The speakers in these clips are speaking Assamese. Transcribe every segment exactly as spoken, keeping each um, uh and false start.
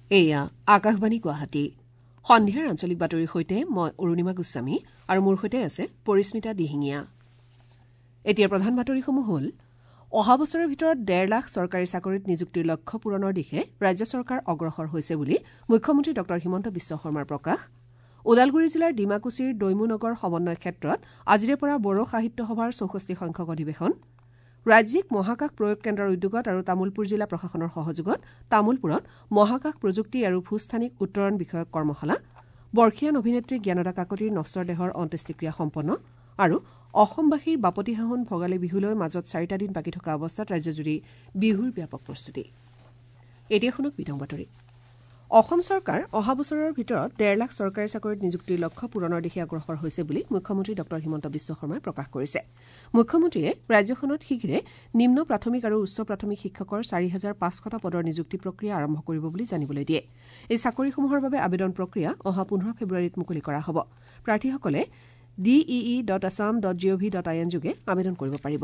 এয়া আকাশবাণী গুৱাহাটী সন্ধিয়াৰ আঞ্চলিক বাতৰিৰ সৈতে মই অৰুণিমা গোস্বামী আৰু মোৰ সৈতে আছে পৰিস্মিতা দিহিঙীয়া। এতিয়া প্ৰধান বাতৰিসমূহ হ'ল অহা বছৰৰ ভিতৰত ডেৰ লাখ চৰকাৰী চাকৰিত নিযুক্তিৰ লক্ষ্য পূৰণৰ দিশে ৰাজ্য চৰকাৰ অগ্ৰসৰ হৈছে বুলি মুখ্যমন্ত্ৰী ডঃ হিমন্ত বিশ্ব শৰ্মাৰ প্ৰকাশ। ওদালগুৰি জিলাৰ ডিমাকুছিৰ দৈমুনগৰ সমন্বয় ক্ষেত্ৰত আজিৰে পৰা বড়ো সাহিত্য সভাৰ চৌষষ্ঠি সংখ্যক অধিৱেশন। ৰাজ্যিক মহাকাশ প্ৰয়োগ কেন্দ্ৰৰ উদ্যোগত আৰু তামোলপুৰ জিলা প্ৰশাসনৰ সহযোগত তামোলপুৰত মহাকাশ প্ৰযুক্তি আৰু ভূস্থানিক উত্তৰণ বিষয়ক কৰ্মশালা। বৰ্ষীয়ান অভিনেত্ৰী জ্ঞানদা কাকতিৰ নশ্বৰ দেহৰ অন্ত্যেষ্টিক্ৰিয়া সম্পন্ন আৰু অসমবাসীৰ বাপতি সাহোন ভোগালী বিহুলৈ মাজত চাৰিটা দিন বাকী থকা অৱস্থাত ৰাজ্যজুৰি বিহুৰ ব্যাপক প্ৰস্তুতি। এতিয়া শুনক বিতং বাতৰি। অসম চৰকাৰ অহা বছৰৰ ভিতৰত ডেৰ লাখ চৰকাৰী চাকৰিত নিযুক্তিৰ লক্ষ্য পূৰণৰ দিশে অগ্ৰসৰ হৈছে বুলি মুখ্যমন্ত্ৰী ডঃ হিমন্ত বিশ্ব শৰ্মাই প্ৰকাশ কৰিছে। মুখ্যমন্ত্ৰীয়ে ৰাজ্যখনত শীঘ্ৰে নিম্ন প্ৰাথমিক আৰু উচ্চ প্ৰাথমিক শিক্ষকৰ চাৰি হাজাৰ পাঁচশটা পদৰ নিযুক্তি প্ৰক্ৰিয়া আৰম্ভ কৰিব বুলি জানিবলৈ দিয়ে। এই চাকৰিসমূহৰ বাবে আবেদন প্ৰক্ৰিয়া অহা পোন্ধৰ ফেব্ৰুৱাৰীত মুকলি কৰা হ'ব। প্ৰাৰ্থীসকলে D E E dot Assam dot G O' V dot I N যোগে আবেদন কৰিব পাৰিব।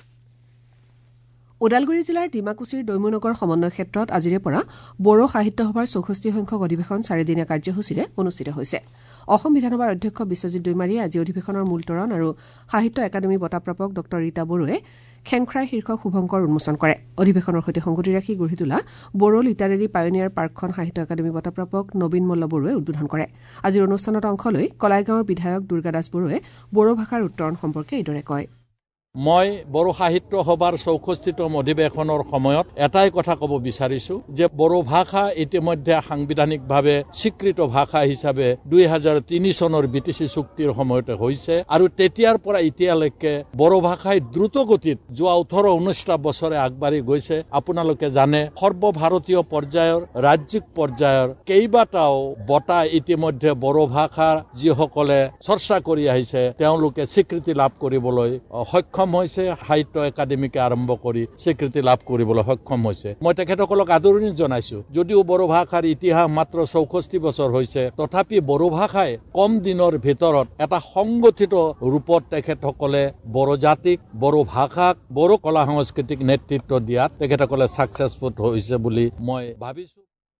ওদালগুৰি জিলাৰ ডিমাকুছিৰ দৈমুনগৰ সমন্বয় ক্ষেত্ৰত আজিৰে পৰা বড়ো সাহিত্য সভাৰ চৌষষ্ঠি সংখ্যক অধিৱেশন চাৰিদিনীয়া কাৰ্যসূচীৰে অনুষ্ঠিত হৈছে। অসম বিধানসভাৰ অধ্যক্ষ বিশ্বজিৎ দৈমাৰীয়ে আজি অধিৱেশনৰ মূল তৰণ আৰু সাহিত্য একাডেমী বঁটাপ্ৰাপক ড ৰীতা বড়োৱে খেংখ্ৰাই শীৰ্ষক শুভংকৰ উন্মোচন কৰে। অধিৱেশনৰ সৈতে সংগতি ৰাখি গঢ়ি তোলা বড়ো লিটাৰেৰী পায়নিয়াৰ পাৰ্কখন সাহিত্য একাডেমী বঁটাপ্ৰাপক নবীন মল্ল বড়োৱে উদ্বোধন কৰে। আজিৰ অনুষ্ঠানত অংশ লৈ কলাইগাঁৱৰ বিধায়ক দুৰ্গা দাস বড়োৱে বড়ো ভাষাৰ উত্তৰণ সম্পৰ্কে এইদৰে কয়। মই বড়ো সাহিত্য সভাৰ চৌষষ্ঠিতম অধিৱেশনৰ সময়ত এটাই কথা ক'ব বিচাৰিছো যে বড়ো ভাষা ইতিমধ্যে সাংবিধানিকভাৱে স্বীকৃত ভাষা হিচাপে দুই হাজাৰ তিনি চনৰ বি টি চি চুক্তিৰ সময়তে হৈছে আৰু তেতিয়াৰ পৰা এতিয়ালৈকে বড়ো ভাষাই দ্ৰুত গতিত যোৱা ওঠৰ ঊনৈশটা বছৰে আগবাঢ়ি গৈছে। আপোনালোকে জানে সৰ্বভাৰতীয় পৰ্যায়ৰ ৰাজ্যিক পৰ্যায়ৰ কেইবাটাও বঁটা ইতিমধ্যে বড়ো ভাষাৰ যিসকলে চৰ্চা কৰি আহিছে তেওঁলোকে স্বীকৃতি লাভ কৰিবলৈ সক্ষম হৈছে। সাহিত্য একাডেমীকে আৰম্ভ কৰি স্বীকৃতি লাভ কৰিবলৈ সক্ষম হৈছে। মই তেখেতসকলক আদৰণি জনাইছো। যদিও বড়ো ভাষাৰ ইতিহাস মাত্ৰ চৌষষ্ঠি বছৰ হৈছে তথাপি বড়ো ভাষাই কম দিনৰ ভিতৰত এটা সংগঠিত ৰূপত তেখেতসকলে বড়ো জাতিক বড়ো ভাষাক বড়ো কলা সংস্কৃতিক নেতৃত্ব দিয়াত তেখেতসকলে ছাকচেছফুল হৈছে বুলি মই ভাবিছো।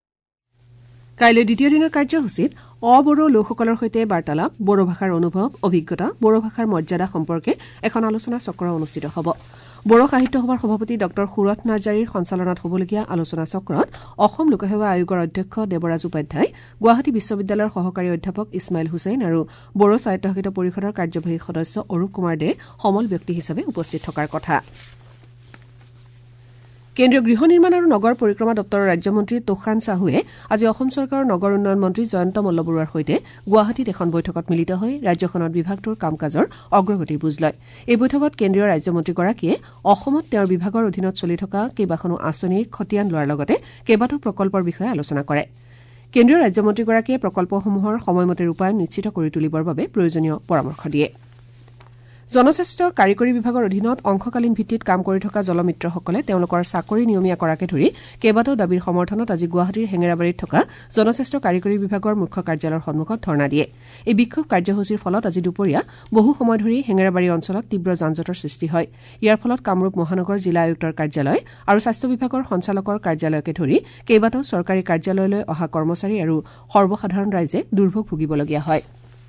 কাইলৈ দ্বিতীয় দিনৰ কাৰ্যসূচীত অবড়ো লোকসকলৰ সৈতে বাৰ্তালাপ, বড়ো ভাষাৰ অনুভৱ অভিজ্ঞতা, বড়ো ভাষাৰ মৰ্যাদা সম্পৰ্কে এখন আলোচনা চক্ৰ অনুষ্ঠিত হ'ব। বড়ো সাহিত্য সভাৰ সভাপতি ড সুৰথ নাৰ্জাৰীৰ সঞ্চালনাত হ'বলগীয়া আলোচনা চক্ৰত অসম লোকসেৱা আয়োগৰ অধ্যক্ষ দেৱৰাজ উপাধ্যায়, গুৱাহাটী বিশ্ববিদ্যালয়ৰ সহকাৰী অধ্যাপক ইছমাইল হুছেইন আৰু বড়ো স্বায়ত্তশাসিত পৰিষদৰ কাৰ্যবাহী সদস্য অৰূপ কুমাৰ দে সমল ব্যক্তি হিচাপে উপস্থিত থকাৰ কথা। কেন্দ্ৰীয় গৃহ নিৰ্মাণ আৰু নগৰ পৰিক্ৰমা দপ্তৰৰ ৰাজ্যমন্ত্ৰী তোষান চাহুৱে আজি অসম চৰকাৰৰ নগৰ উন্নয়ন মন্ত্ৰী জয়ন্ত মল্ল বৰুৱাৰ সৈতে গুৱাহাটীত এখন বৈঠকত মিলিত হৈ ৰাজ্যখনত বিভাগটোৰ কাম কাজৰ অগ্ৰগতিৰ বুজ লয়। এই বৈঠকত কেন্দ্ৰীয় ৰাজ্যমন্ত্ৰীগৰাকীয়ে অসমত তেওঁৰ বিভাগৰ অধীনত চলি থকা কেইবাখনো আঁচনিৰ খতিয়ান লোৱাৰ লগতে কেইবাটাও প্ৰকল্পৰ বিষয়ে আলোচনা কৰে। কেন্দ্ৰীয় ৰাজ্যমন্ত্ৰীগৰাকীয়ে প্ৰকল্পসমূহৰ সময়মতে ৰূপায়ণ নিশ্চিত কৰি তুলিবৰ বাবে প্ৰয়োজনীয় পৰামৰ্শ দিয়ে। জনস্বাস্থ্য কাৰিকৰী বিভাগৰ অধীনত অংশকালীন ভিত্তিত কাম কৰি থকা জলমিত্ৰসকলে তেওঁলোকৰ চাকৰি নিয়মীয়া কৰাকে ধৰি কেইবাটাও দাবীৰ সমৰ্থনত আজি গুৱাহাটীৰ হেঙেৰাবাৰীত থকা জনস্বাস্থ্য কাৰিকৰী বিভাগৰ মুখ্য কাৰ্যালয়ৰ সন্মুখত ধৰ্ণা দিয়ে। এই বিক্ষোভ কাৰ্যসূচীৰ ফলত আজি দুপৰীয়া বহু সময় ধৰি হেঙেৰাবাৰী অঞ্চলত তীব্ৰ যান-জঁটৰ সৃষ্টি হয়। ইয়াৰ ফলত কামৰূপ মহানগৰ জিলা আয়ুক্তৰ কাৰ্যালয় আৰু স্বাস্থ্য বিভাগৰ সঞ্চালকৰ কাৰ্যালয়কে ধৰি কেইবাটাও চৰকাৰী কাৰ্যালয়লৈ অহা কৰ্মচাৰী আৰু সৰ্বসাধাৰণ ৰাইজে দুৰ্ভোগ ভুগিবলগীয়া হয়।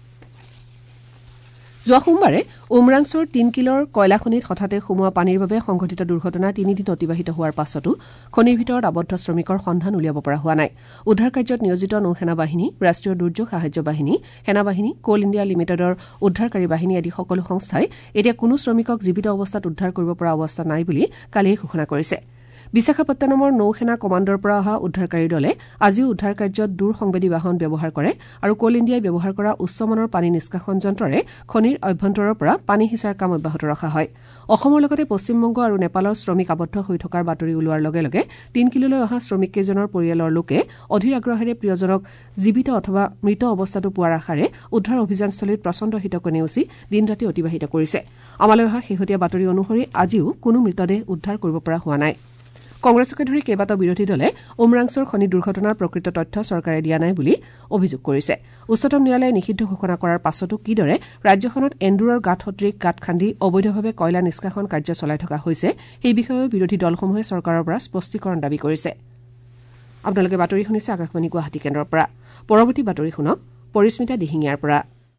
যোৱা সোমবাৰে উমৰাংচুৰ তিন কিলোৰ কয়লাখনিত হঠাতে সোমোৱা পানীৰ বাবে সংঘটিত দুৰ্ঘটনাৰ তিনিদিন অতিবাহিত হোৱাৰ পাছতো খনিৰ ভিতৰত আবদ্ধ শ্ৰমিকৰ সন্ধান উলিয়াব পৰা হোৱা নাই। উদ্ধাৰ কাৰ্যত নিয়োজিত নৌসেনা বাহিনী, ৰাষ্ট্ৰীয় দুৰ্যোগ সাহায্য বাহিনী, সেনাবাহিনী, কোল ইণ্ডিয়া লিমিটেডৰ উদ্ধাৰকাৰী বাহিনী আদি সকলো সংস্থাই এতিয়া কোনো শ্ৰমিকক জীৱিত অৱস্থাত উদ্ধাৰ কৰিব পৰা অৱস্থা নাই বুলি কালিয়ে ঘোষণা কৰিছে। বিশাখাপট্টনমৰ নৌসেনা কমাণ্ডৰ পৰা অহা উদ্ধাৰকাৰী দলে আজিও উদ্ধাৰ কাৰ্যত দূৰ সংবেদী বাহন ব্যৱহাৰ কৰে আৰু কোল ইণ্ডিয়াই ব্যৱহাৰ কৰা উচ্চমানৰ পানী নিষ্কাশন যন্ত্ৰৰে খনিৰ অভ্যন্তৰৰ পৰা পানী সিঁচাৰ কাম অব্যাহত ৰখা হয়। অসমৰ লগতে পশ্চিমবংগ আৰু নেপালৰ শ্ৰমিক আবদ্ধ হৈ থকাৰ বাতৰি ওলোৱাৰ লগে লগে তিন কিলোলৈ অহা শ্ৰমিককেইজনৰ পৰিয়ালৰ লোকে অধীৰ আগ্ৰহেৰে প্ৰিয়জনক জীৱিত অথবা মৃত অৱস্থাতো পোৱাৰ আশাৰে উদ্ধাৰ অভিযানস্থলীত প্ৰচণ্ড শীতকে নেওচি দিন ৰাতি অতিবাহিত কৰিছে। আমালৈ অহা শেহতীয়া বাতৰি অনুসৰি আজিও কোনো মৃতদেহ উদ্ধাৰ কৰিব পৰা হোৱা নাই। কংগ্ৰেছকে ধৰি কেইবাটাও বিৰোধী দলে উমৰাংচুৰ খনি দুৰ্ঘটনাৰ প্ৰকৃত তথ্য চৰকাৰে দিয়া নাই বুলি অভিযোগ কৰিছে। উচ্চতম ন্যায়ালয়ে নিষিদ্ধ ঘোষণা কৰাৰ পাছতো কিদৰে ৰাজ্যখনত এন্দুৰৰ গাঁত সদৃশ গাঁত খান্দি অবৈধভাৱে কয়লা নিষ্কাশন কাৰ্য চলাই থকা হৈছে সেই বিষয়েও বিৰোধী দলসমূহে চৰকাৰৰ পৰা স্পষ্টীকৰণ দাবী কৰিছে। আপোনালোকে বাতৰি শুনিছে আকাশবাণী গুৱাহাটী কেন্দ্ৰৰ পৰা। পৰৱৰ্তী বাতৰি শুনক পৰিস্মিতা দিহিঙীয়াৰ পৰা।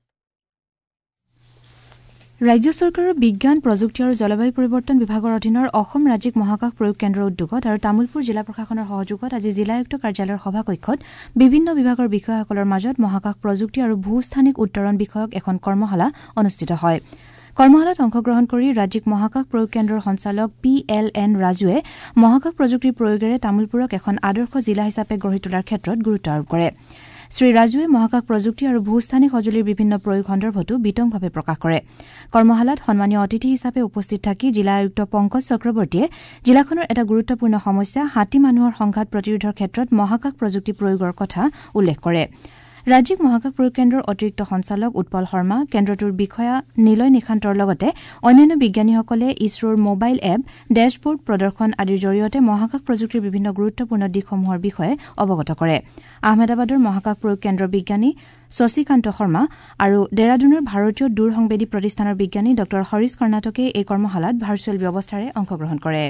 ৰাজ্য চৰকাৰৰ বিজ্ঞান প্ৰযুক্তি আৰু জলবায়ু পৰিৱৰ্তন বিভাগৰ অধীনৰ অসম ৰাজ্যিক মহাকাশ প্ৰয়োগ কেন্দ্ৰৰ উদ্যোগত আৰু তামুলপুৰ জিলা প্ৰশাসনৰ সহযোগত আজি জিলা আয়ুক্ত কাৰ্যালয়ৰ সভাকক্ষত বিভিন্ন বিভাগৰ বিষয়াসকলৰ মাজত মহাকাশ প্ৰযুক্তি আৰু ভূস্থানিক উত্তৰণ বিষয়ক এখন কৰ্মশালা অনুষ্ঠিত হয়। কৰ্মশালাত অংশগ্ৰহণ কৰি ৰাজ্যিক মহাকাশ প্ৰয়োগ কেন্দ্ৰৰ সঞ্চালক পি এল এন ৰাজুৱে মহাকাশ প্ৰযুক্তিৰ প্ৰয়োগেৰে তামুলপুৰক এখন আদৰ্শ জিলা হিচাপে গঢ়ি তোলাৰ ক্ষেত্ৰত গুৰুত্ব আৰোপ কৰে। শ্ৰী ৰাজুৱে মহাকাশ প্ৰযুক্তি আৰু ভূস্থানিক সঁজুলিৰ বিভিন্ন প্ৰয়োগ সন্দৰ্ভতো বিতংভাৱে প্ৰকাশ কৰে। কৰ্মশালাত সন্মানীয় অতিথি হিচাপে উপস্থিত থাকি জিলা আয়ুক্ত পংকজ চক্ৰৱৰ্তীয়ে জিলাখনৰ এটা গুৰুত্বপূৰ্ণ সমস্যা হাতী মানুহৰ সংঘাত প্ৰতিৰোধৰ ক্ষেত্ৰত মহাকাশ প্ৰযুক্তি প্ৰয়োগৰ কথা উল্লেখ কৰে। ৰাজ্যিক মহাকাশ প্ৰয়োগ কেন্দ্ৰৰ অতিৰিক্ত সঞ্চালক উৎপল শৰ্মা, কেন্দ্ৰটোৰ বিষয়া নিলয় নিশান্তৰ লগতে অন্যান্য বিজ্ঞানীসকলে ইছৰোৰ মোবাইল এপ, ডেশ্ববৰ্ড প্ৰদৰ্শন আদিৰ জৰিয়তে মহাকাশ প্ৰযুক্তিৰ বিভিন্ন গুৰুত্বপূৰ্ণ দিশসমূহৰ বিষয়ে অৱগত কৰে। আহমেদাবাদৰ মহাকাশ প্ৰয়োগ কেন্দ্ৰৰ বিজ্ঞানী শশীকান্ত শৰ্মা আৰু ডেৰাডুনৰ ভাৰতীয় দূৰ সংবেদী প্ৰতিষ্ঠানৰ বিজ্ঞানী ড হৰিশ কৰ্ণাটকে এই কৰ্মশালাত ভাৰ্চুৱেল ব্যৱস্থাৰে অংশগ্ৰহণ কৰে।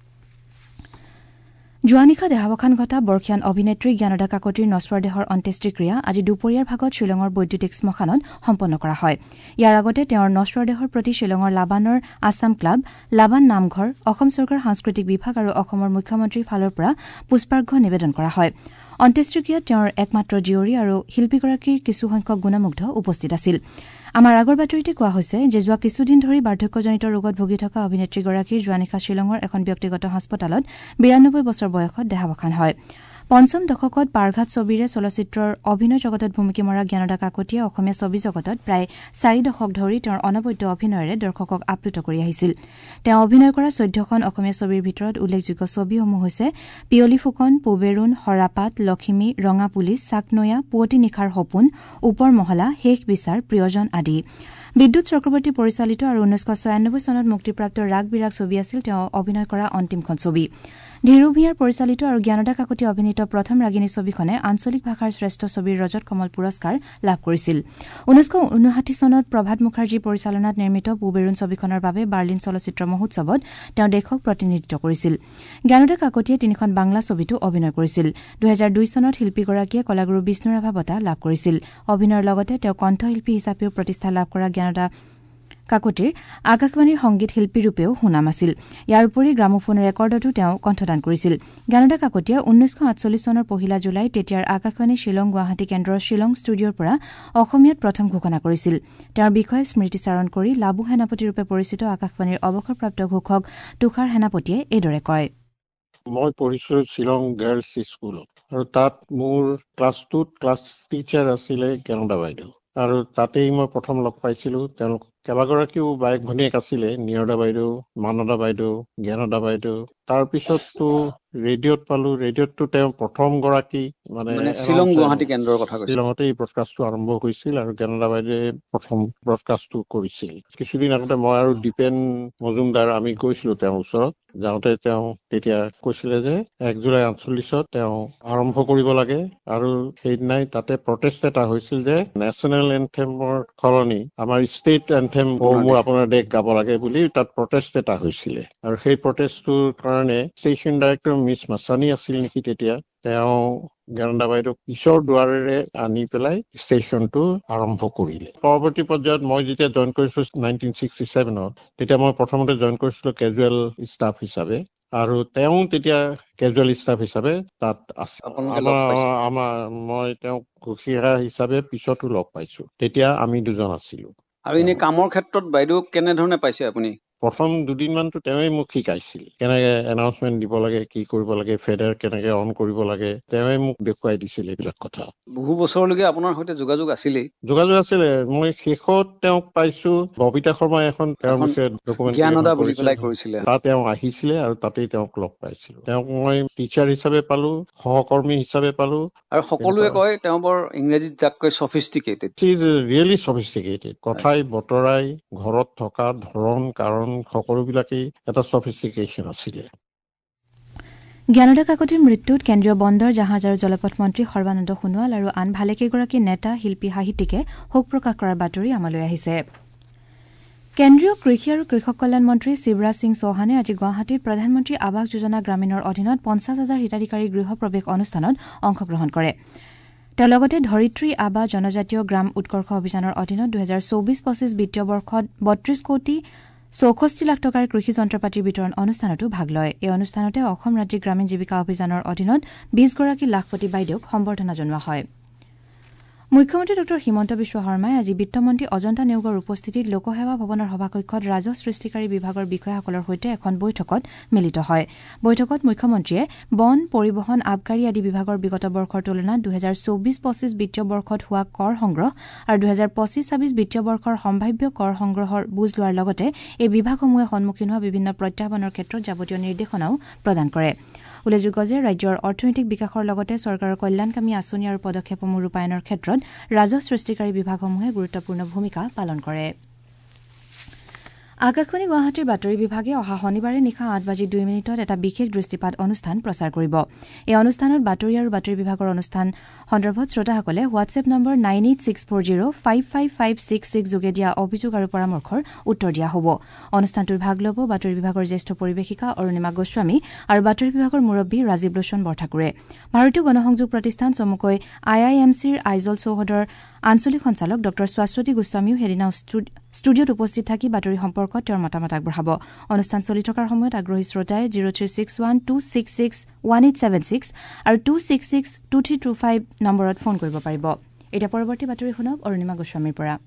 যোৱা নিশা দেহাৱসান ঘটা বৰ্ষীয়ান অভিনেত্ৰী জ্ঞানদা কাকতিৰ নশ্বৰ দেহৰ অন্ত্যেষ্টিক্ৰিয়া আজি দুপৰীয়াৰ ভাগত শ্বিলঙৰ বৈদ্যুতিক শ্মশানত সম্পন্ন কৰা হয়। ইয়াৰ আগতে তেওঁৰ নশ্বৰ দেহৰ প্ৰতি শ্বিলঙৰ লাবানৰ আছাম ক্লাব, লাবান নামঘৰ, অসম চৰকাৰ সাংস্কৃতিক বিভাগ আৰু অসমৰ মুখ্যমন্ত্ৰীৰ ফালৰ পৰা পুষ্পাৰ্ঘ্য নিবেদন কৰা হয়। অন্ত্যেষ্টিক্ৰিয়াত তেওঁৰ একমাত্ৰ জীয়ৰী আৰু শিল্পীগৰাকীৰ কিছুসংখ্যক গুণমুগ্ধ উপস্থিত আছিল। আমাৰ আগৰ বাতৰিতে কোৱা হৈছে যে যোৱা কিছুদিন ধৰি বাৰ্ধক্যজনিত ৰোগত ভুগি থকা অভিনেত্ৰীগৰাকীৰ যোৱা নিশা শ্বিলঙৰ এখন ব্যক্তিগত হাস্পতালত বিৰানব্বৈ বছৰ বয়সত দেহাৱসান হয়। পঞ্চম দশকত পাৰঘাট ছবিৰে চলচ্চিত্ৰৰ অভিনয় জগতত ভুমুকি মৰা জ্ঞানদা কাকতিয়ে অসমীয়া ছবি জগতত প্ৰায় চাৰি দশক ধৰি তেওঁৰ অনবদ্য অভিনয়েৰে দৰ্শকক আপ্লুত কৰি আহিছিল। তেওঁ অভিনয় কৰা চৈধ্যখন অসমীয়া ছবিৰ ভিতৰত উল্লেখযোগ্য ছবিসমূহ হৈছে পিয়লি ফুকন, পূবেৰুণ, সৰাপাত, লখিমী, ৰঙা পুলিচ, চাকনৈয়া, পুৱতি নিশাৰ সপোন, ওপৰ মহলা, শেষ বিচাৰ, প্ৰিয়জন আদি। বিদ্যুৎ চক্ৰৱৰ্তী পৰিচালিত আৰু ঊনৈছশ ছয়ানব্বৈ চনত মুক্তিপ্ৰাপ্ত ৰাগ বিৰাগ ছবি আছিল তেওঁ অভিনয় কৰা অন্তিমখন ছবি। ধীৰু ভূঞাৰ পৰিচালিত আৰু জ্ঞানদা কাকতি অভিনীত প্ৰথম ৰাগিনী ছবিখনে আঞ্চলিক ভাষাৰ শ্ৰেষ্ঠ ছবিৰ ৰজত কমল পুৰস্কাৰ লাভ কৰিছিল। ঊনৈছশ ঊনষাঠি চনত প্ৰভাত মুখাৰ্জী পৰিচালনাত নিৰ্মিত পূবেৰুণ ছবিখনৰ বাবে বাৰ্লিন চলচ্চিত্ৰ মহোৎসৱত তেওঁ দেশক প্ৰতিনিধিত্ব কৰিছিল। জ্ঞানদা কাকতিয়ে তিনিখন বাংলা ছবিতো অভিনয় কৰিছিল। দুহেজাৰ দুই চনত শিল্পীগৰাকীয়ে কলাগুৰু বিষ্ণুৰাভা বঁটা লাভ কৰিছিল। অভিনয়ৰ লগতে তেওঁ কণ্ঠশিল্পী হিচাপেও প্ৰতিষ্ঠা লাভ কৰা জ্ঞানদা কাকতিৰ আকাশবাণীৰ সংগীত শিল্পীৰূপেও সুনাম আছিল। ইয়াৰ উপৰি গ্ৰামোফোন ৰেকৰ্ডতো তেওঁ কণ্ঠদান কৰিছিল। জ্ঞানদা কাকতিয়ে ঊনৈছশ আঠচল্লিছ চনৰ পহিলা জুলাই তেতিয়াৰ আকাশবাণী শ্বিলং গুৱাহাটী কেন্দ্ৰৰ শ্বিলং ষ্টুডিঅ'ৰ পৰা অসমীয়াত প্ৰথম ঘোষণা কৰিছিল। তেওঁৰ বিষয়ে স্মৃতিচাৰণ কৰি লাবু সেনাপতিৰূপে পৰিচিত আকাশবাণীৰ অৱসৰপ্ৰাপ্ত ঘোষক তুষাৰ সেনাপতিয়ে এইদৰে কয়। মই পঢ়িছিলো শ্বিলং গাৰ্লছ স্কুলত আৰু তাত মোৰ ক্লাছ টুত ক্লাছ টিচাৰ আছিলে জ্ঞানদা বাইদেউ আৰু তাতেই মই প্ৰথম লগ পাইছিলো। তেওঁলোক কেইবাগৰাকীও বায়েক ভনীয়েক আছিলে, নিয়ৰদা বাইদেউ, মানদা বাইদেউ, জ্ঞানদা বাইদেউ। তাৰপিছততো ৰেডিঅ'ত পালো। ৰেডিঅ'ততো তেওঁ প্ৰথম গৰাকী মানে শ্বিলং গুৱাহাটী কেন্দ্ৰৰ কথা কৈছে। শ্বিলঙতে এই ব্ৰডকাষ্টটো আৰম্ভ হৈছিল আৰু জ্ঞানদা বাইদেৱে প্ৰথম ব্ৰডকাষ্টটো কৰিছিল। কিছুদিন আগতে মই আৰু দীপেন মজুমদাৰ আমি গৈছিলো তেওঁৰ ওচৰত। যাওঁতে তেওঁ তেতিয়া কৈছিলে যে এক জুলাই আঠচল্লিছত তেওঁ আৰম্ভ কৰিব লাগে আৰু সেইদিনাই তাতে প্ৰটেষ্ট এটা হৈছিল যে নেশ্যনেল এন্থেমৰ সলনি আমাৰ ষ্টেট এন্থেম মোৰ আপোনাৰ দেশ গাব লাগে বুলি তাত প্ৰটেষ্ট এটা হৈছিলে। আৰু সেই প্ৰটেষ্টটোৰ কাৰণে ষ্টেচন ডাইৰেক্টৰ মিছ মাছানী আছিল নেকি তেতিয়া, তেওঁ জ্ঞানদা বাইদেউক পিছৰ দুৱাৰেৰে আনি পেলাই ষ্টেচনটো আৰম্ভ কৰিলে। পৰৱৰ্তী পৰ্যায়ত মই যেতিয়া জইন কৰিছো নাইনটিন ছিক্সটি ছেভেনত তেতিয়া মই প্ৰথমতে জইন কৰিছিলো কেজুৱেল ষ্টাফ হিচাপে আৰু তেওঁ তেতিয়া কেজুৱেল ষ্টাফ হিচাপে তাত আছে। আমাৰ মই তেওঁক ঘোষিয়া হিচাপে পিছতো লগ পাইছো। তেতিয়া আমি দুজন আছিলো। আৰু এনে কামৰ ক্ষেত্ৰত বাইদেউ কেনেধৰণে পাইছে আপুনি? প্ৰথম দুদিনমানতো তেওঁৱে মোক শিকাইছিল কেনেকে এনাউন্সমেন্ট দিব লাগে, কি কৰিব লাগে, ফেডাৰ কেনেকে অন কৰিব লাগে, তেওঁৱে মোক দেখুৱাই দিছিল এইবিলাক কথা। বহু বছৰলৈকে আপোনাৰ সৈতে যোগাযোগ আছিলেই? যোগাযোগ আছিলে। মই শেষত তেওঁক পাইছো ববিতা শৰ্মা এখন তেওঁৰ বিষয়ে ডকুমেণ্ট কৰিছিলে, তাত তেওঁ আহিছিলে আৰু তাতেই তেওঁক লগ পাইছিলো। তেওঁক মই টিচাৰ হিচাপে পালো, সহকৰ্মী হিচাপে পালো। আৰু সকলোৱে কয় তেওঁ বৰ ইংৰাজীত যাক কয় সফিষ্টিকেটেড। He is really সফিষ্টিকেটেড। কথাই বতৰাই ঘৰত থকা ধৰণ কাৰণ সকলোবিলাকেই এটা সফিষ্টিকেশ্যন আছিলে। জ্ঞানদা কাকতিৰ মৃত্যুত কেন্দ্ৰীয় বন্দৰ জাহাজ আৰু জলপথ মন্ত্ৰী সৰ্বানন্দ সোণোৱাল আৰু আন ভালেকেইগৰাকী নেতা, শিল্পী, সাহিত্যিকে শোক প্ৰকাশ কৰাৰ বাতৰি আমালৈ আহিছে। কেন্দ্ৰীয় কৃষি আৰু কৃষক কল্যাণ মন্ত্ৰী শিৱৰাজ সিং চৌহানে আজি গুৱাহাটীত প্ৰধানমন্ত্ৰী আৱাস যোজনা গ্ৰামীণৰ অধীনত পঞ্চাছ হাজাৰ হিতাধিকাৰী গৃহ প্ৰৱেশ অনুষ্ঠানত অংশগ্ৰহণ কৰে তেওঁ লগতে ধৰিত্ৰী আবা জনজাতীয় গ্ৰাম উৎকৰ্ষ অভিযানৰ অধীনত দুহেজাৰ চৌবিশ পঁচিছ বিত্তীয় বৰ্ষত বত্ৰিশ কোটি চৌষষ্ঠি লাখ টকাৰ কৃষি যন্ত্ৰপাতিৰ বিতৰণ অনুষ্ঠানতো ভাগ লয় এই অনুষ্ঠানতে অসম ৰাজ্যিক গ্ৰামীণ জীৱিকা অভিযানৰ অধীনত বিশ গৰাকী লাখপতি বাইদেউক সম্বৰ্ধনা জনোৱা হয় মুখ্যমন্ত্ৰী ডঃ হিমন্ত বিশ্ব শৰ্মাই আজি বিত্তমন্ত্ৰী অজন্তা নেওগৰ উপস্থিতিত লোকসেৱা ভৱনৰ সভাকক্ষত ৰাজহ সৃষ্টিকাৰী বিভাগৰ বিষয়াসকলৰ সৈতে এখন বৈঠকত মিলিত হয় বৈঠকত মুখ্যমন্ত্ৰীয়ে বন পৰিবহণ আবকাৰী আদি বিভাগৰ বিগত বৰ্ষৰ তুলনাত দুহেজাৰ চৌবিশ পঁচিছ বিত্তীয় বৰ্ষত হোৱা কৰ সংগ্ৰহ আৰু দুহেজাৰ পঁচিছ ছাব্বিছ বিত্তীয় বৰ্ষৰ সম্ভাৱ্য কৰ সংগ্ৰহৰ বুজ লোৱাৰ লগতে এই বিভাগসমূহে সন্মুখীন হোৱা বিভিন্ন প্ৰত্যাহ্বানৰ ক্ষেত্ৰত যাৱতীয় নিৰ্দেশনাও প্ৰদান কৰে উল্লেখযোগ্য যে ৰাজ্যৰ অৰ্থনৈতিক বিকাশৰ লগতে চৰকাৰৰ কল্যাণকামী আঁচনি আৰু পদক্ষেপসমূহ ৰূপায়ণৰ ক্ষেত্ৰত ৰাজহ সৃষ্টিকাৰী বিভাগসমূহে গুৰুত্বপূৰ্ণ ভূমিকা পালন কৰে আকাশবাণী গুৱাহাটীৰ বাতৰি বিভাগে অহা শনিবাৰে নিশা আঠ বাজি দুই মিনিটত এটা বিশেষ দৃষ্টিপাত অনুষ্ঠান প্ৰচাৰ কৰিব এই অনুষ্ঠানত বাতৰি আৰু বাতৰি বিভাগৰ অনুষ্ঠান সন্দৰ্ভত শ্ৰোতাসকলে WhatsApp number nine eight six four zero' five five five six six যোগে দিয়া অভিযোগ আৰু পৰামৰ্শৰ উত্তৰ দিয়া হ'ব অনুষ্ঠানটোৰ ভাগ ল'ব বাতৰি বিভাগৰ জ্যেষ্ঠ পৰিৱেশিকা অৰুণিমা গোস্বামী আৰু বাতৰি বিভাগৰ মুৰব্বী ৰাজীৱ লোচন বৰঠাকুৰে ভাৰতীয় গণসংযোগ প্ৰতিষ্ঠান চমুকৈ আই আই এম চিৰ আইজল চৌহদৰ আঞ্চলিক সঞ্চালক ডঃ শাশ্বতী গোস্বামীও সেইদিনা ষ্টুডিঅ'ত উপস্থিত থাকি বাতৰি সম্পৰ্কত তেওঁৰ মতামত আগবঢ়াব অনুষ্ঠান চলি থকাৰ সময়ত আগ্ৰহী শ্ৰোতাই zero' three six one two six six one eight seven six আৰু two six six two three two five নম্বৰত ফোন কৰিব পাৰিব এতিয়া পৰৱৰ্তী বাতৰি শুনক অৰুণিমা গোস্বামীৰ পৰা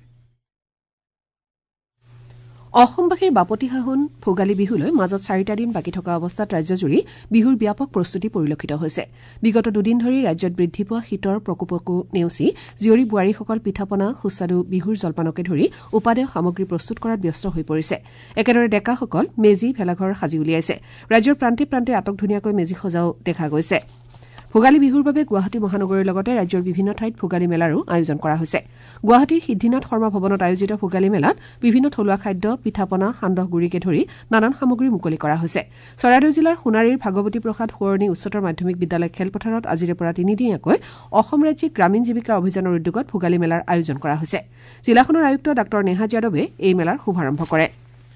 অসমবাসীৰ বাপতি সাহোন ভোগালী বিহুলৈ মাজত চাৰিটা দিন বাকী থকা অৱস্থাত ৰাজ্যজুৰি বিহুৰ ব্যাপক প্ৰস্তুতি পৰিলক্ষিত হৈছে বিগত দুদিন ধৰি ৰাজ্যত বৃদ্ধি পোৱা শীতৰ প্ৰকোপকো নেওচি জীয়ৰী বোৱাৰীসকল পিঠাপনা সুস্বাদু বিহুৰ জলপানকে ধৰি উপাদেয় সামগ্ৰী প্ৰস্তুত কৰাত ব্যস্ত হৈ পৰিছে একেদৰে ডেকাসকল মেজি ভেলাঘৰ সাজি উলিয়াইছে ৰাজ্যৰ প্ৰান্তে প্ৰান্তে আটকধুনীয়াকৈ মেজি সজাও দেখা গৈছে ভোগালী বিহুৰ বাবে গুৱাহাটী মহানগৰীৰ লগতে ৰাজ্যৰ বিভিন্ন ঠাইত ভোগালী মেলাৰো আয়োজন কৰা হৈছে গুৱাহাটীৰ সিদ্ধিনাথ শৰ্মা ভৱনত আয়োজিত ভোগালী মেলাত বিভিন্ন থলুৱা খাদ্য পিঠাপনা সান্দহ গুড়িকে ধৰি নানান সামগ্ৰী মুকলি কৰা হৈছে চৰাইদেউ জিলাৰ সোণাৰীৰ ভাগৱতী প্ৰসাদ সোঁৱৰণী উচ্চতৰ মাধ্যমিক বিদ্যালয় খেলপথাৰত আজিৰে পৰা তিনিদিনীয়াকৈ অসম ৰাজ্যিক গ্ৰামীণ জীৱিকা অভিযানৰ উদ্যোগত ভোগালী মেলাৰ আয়োজন কৰা হৈছে জিলাখনৰ আয়ুক্ত ডাঃ নেহা যাদৱে এই মেলাৰ শুভাৰম্ভ কৰে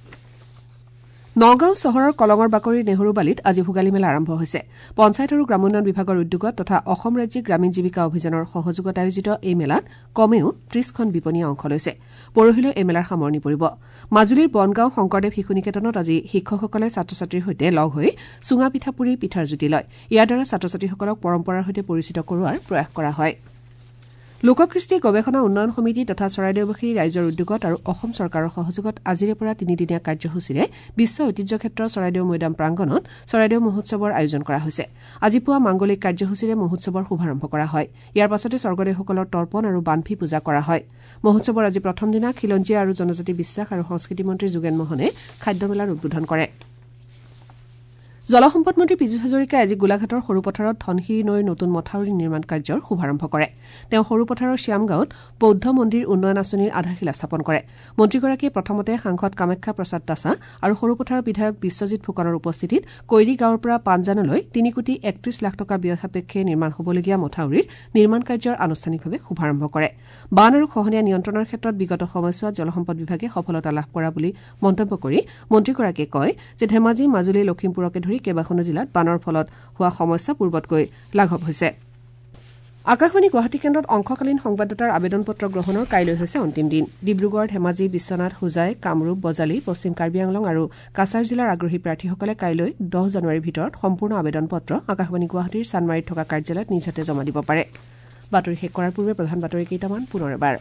নগাঁও চহৰৰ কলঙৰ বাকৰিৰ নেহৰুবালিত আজি ভোগালী মেলা আৰম্ভ হৈছে পঞ্চায়ত আৰু গ্ৰামোন্নয়ন বিভাগৰ উদ্যোগত তথা অসম ৰাজ্যিক গ্ৰামীণ জীৱিকা অভিযানৰ সহযোগত আয়োজিত এই মেলাত কমেও ত্ৰিশখন বিপণীয়ে অংশ লৈছে পৰহিলৈ এই মেলাৰ সামৰণি পৰিব মাজুলীৰ বনগাঁও শংকৰদেৱ শিশু নিকেতনত আজি শিক্ষকসকলে ছাত্ৰ ছাত্ৰীৰ সৈতে লগ হৈ চুঙা পিঠা পুৰি পিঠাৰ জুতি লয় ইয়াৰ দ্বাৰা ছাত্ৰ ছাত্ৰীসকলক পৰম্পৰাৰ সৈতে পৰিচিত কৰোৱাৰ প্ৰয়াস কৰা হয় লোককৃষ্টি গৱেষণা উন্নয়ন সমিতি তথা চৰাইদেউবাসী ৰাইজৰ উদ্যোগত আৰু অসম চৰকাৰৰ সহযোগত আজিৰে পৰা তিনিদিনীয়া কাৰ্যসূচীৰে বিশ্ব ঐতিহ্য ক্ষেত্ৰ চৰাইদেউ মৈদাম প্ৰাংগণত চৰাইদেউ মহোৎসৱৰ আয়োজন কৰা হৈছে আজি পুৱা মাংগলিক কাৰ্যসূচীৰে মহোৎসৱৰ শুভাৰম্ভ কৰা হয় ইয়াৰ পাছতে স্বৰ্গদেউসকলৰ তৰ্পণ আৰু বানফি পূজা কৰা হয় মহোৎসৱৰ আজি প্ৰথম দিনা খিলঞ্জীয়া আৰু জনজাতি বিশ্বাস আৰু সংস্কৃতি মন্ত্ৰী যোগেন মোহনে খাদ্যমেলাৰ উদ্বোধন কৰে জলসম্পদ মন্ত্ৰী পীযুষ হাজৰিকাই আজি গোলাঘাটৰ সৰুপথাৰত ধনশিৰি নৈৰ নতুন মথাউৰি নিৰ্মাণ কাৰ্যৰ শুভাৰম্ভ কৰে তেওঁ সৰুপথাৰৰ শ্যামগাঁৱত বৌদ্ধ মন্দিৰ উন্নয়ন আঁচনিৰ আধাৰশিলা স্থাপন কৰে মন্ত্ৰীগৰাকীয়ে প্ৰথমতে সাংসদ কামাখ্যা প্ৰসাদ তাছা আৰু সৰুপথাৰৰ বিধায়ক বিশ্বজিৎ ফুকনৰ উপস্থিতিত কৈৰী গাঁৱৰ পৰা পাঞ্জানলৈ তিনি কোটি একত্ৰিশ লাখ টকা ব্যয় সাপেক্ষে নিৰ্মাণ হ'বলগীয়া মথাউৰিৰ নিৰ্মাণ কাৰ্যৰ আনুষ্ঠানিকভাৱে শুভাৰম্ভ কৰে বান আৰু খহনীয়া নিয়ন্ত্ৰণৰ ক্ষেত্ৰত বিগত সময়ছোৱাত জলসম্পদ বিভাগে সফলতা লাভ কৰা বুলি মন্তব্য কৰি মন্ত্ৰীগৰাকীয়ে কয় যে ধেমাজি মাজুলী লখিমপুৰকে ধৰি কেইবাখনো জিলাত বানৰ ফলত হোৱা সমস্যা পূৰ্বতকৈ লাঘৱ হৈছে আকাশবাণী গুৱাহাটী কেন্দ্ৰত অংশকালীন সংবাদদাতাৰ আবেদন পত্ৰ গ্ৰহণৰ কাইলৈ হৈছে অন্তিম দিন ডিব্ৰুগড় ধেমাজি বিশ্বনাথ হোজাই কামৰূপ বজালী পশ্চিম কাৰ্বি আংলং আৰু কাছাৰ জিলাৰ আগ্ৰহী প্ৰাৰ্থীসকলে কাইলৈ দহ জানুৱাৰীৰ ভিতৰত সম্পূৰ্ণ আবেদন পত্ৰ আকাশবাণী গুৱাহাটীৰ চানমাৰীত থকা কাৰ্যালয়ত নিজ হাতে জমা দিব পাৰে বাতৰি শেষ কৰাৰ পূৰ্বে প্ৰধান বাতৰি কেইটামান পুনৰ এবাৰ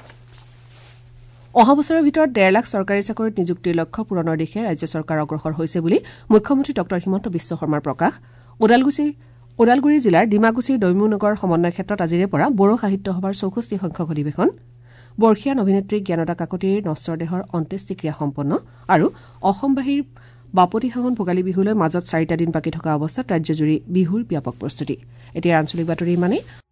অহা বছৰৰ ভিতৰত ডেৰ লাখ চৰকাৰী চাকৰিত নিযুক্তিৰ লক্ষ্য পূৰণৰ দিশে ৰাজ্য চৰকাৰ অগ্ৰসৰ হৈছে বুলি মুখ্যমন্ত্ৰী ডঃ হিমন্ত বিশ্ব শৰ্মাৰ প্ৰকাশ ওদালগুৰি জিলাৰ ডিমাকুছিৰ দৈমুনগৰ সমন্বয় ক্ষেত্ৰত আজিৰে পৰা বড়ো সাহিত্য সভাৰ চৌষষ্ঠি সংখ্যক অধিৱেশন বৰ্ষীয়ান অভিনেত্ৰী জ্ঞানদা কাকতিৰ নশ্বৰ দেহৰ অন্ত্যেষ্টিক্ৰিয়া সম্পন্ন আৰু অসমবাসীৰ বাপতি সাহোন ভোগালী বিহুলৈ মাজত চাৰিটা দিন বাকী থকা অৱস্থাত ৰাজ্যজুৰি বিহুৰ ব্যাপক প্ৰস্তুতি এতিয়া আঞ্চলিক বাতৰি ইমানেই।